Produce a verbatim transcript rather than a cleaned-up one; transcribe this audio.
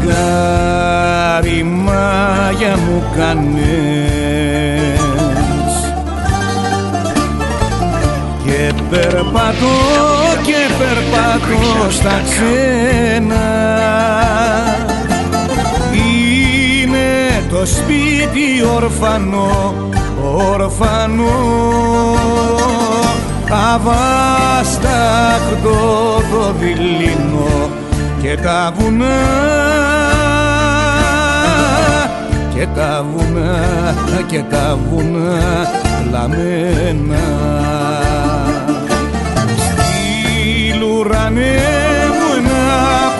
φεγγάρι μάγια μου κάνες και περπατώ και περπατώ στα ξένα. Είναι το σπίτι ορφανό, ορφανό, αβάσταχτο το δειλινό και τα βουνά, και τα βουνά, και τα βουνά λαμμένα. Στείλ' ουρανέ μου ένα